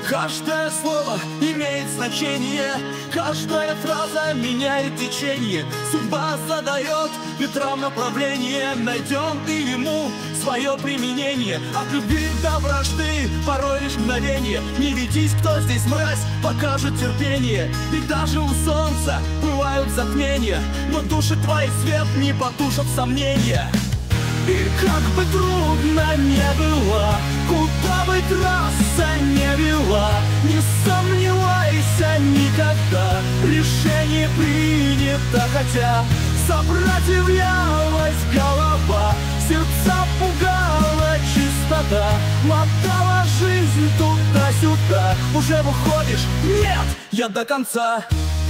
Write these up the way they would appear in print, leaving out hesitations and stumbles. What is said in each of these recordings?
Каждое слово имеет значение, каждая фраза меняет течение. Судьба задает ветрам направление, найдем и ему свое применение. От любви до вражды порой лишь мгновение. Не ведись, кто здесь мразь, покажет терпение. Ведь даже у солнца бывают затмения, но души твои свет не потушат сомнения. И как бы трудно не было, куда бы трасса не вела, не сомневайся никогда, решение принято, хотя сопротивлялась голова, сердца пугала чистота, мотала жизнь туда-сюда. Уже выходишь? Нет, я до конца.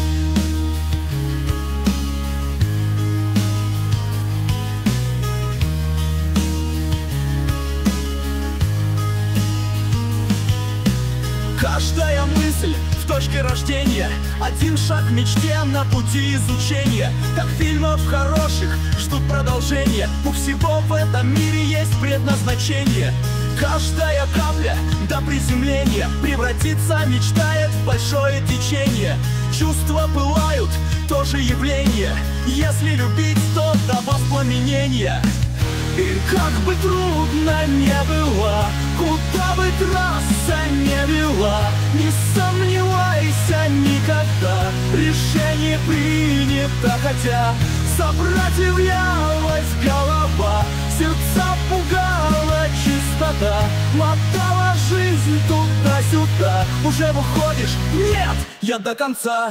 Каждая мысль в точке рождения, один шаг к мечте на пути изучения. Как фильмов хороших ждут продолжения, у всего в этом мире есть предназначение. Каждая капля до приземления превратиться мечтает в большое течение. Чувства пылают, тоже явление, если любить, то до воспламенения. И как бы трудно не было, куда бы трасса не вела, не сомневайся никогда, решение принято, хотя сопротивлялась голова, сердца пугала чистота, мотала жизнь туда-сюда. Уже выходишь? Нет, я до конца.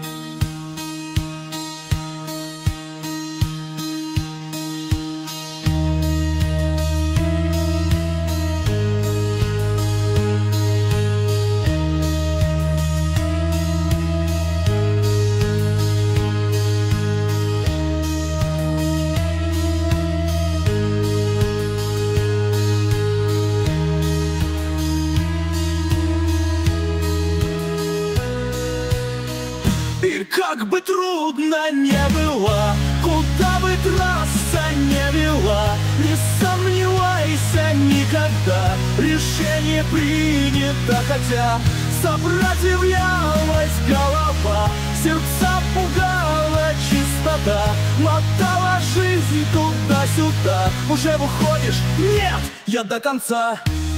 И как бы трудно не было, куда бы трасса не вела, не сомневайся никогда, решение принято, хотя сопротивлялась голова, сердца пугала чистота, мотала жизнь туда-сюда. Уже выходишь? Нет, я до конца.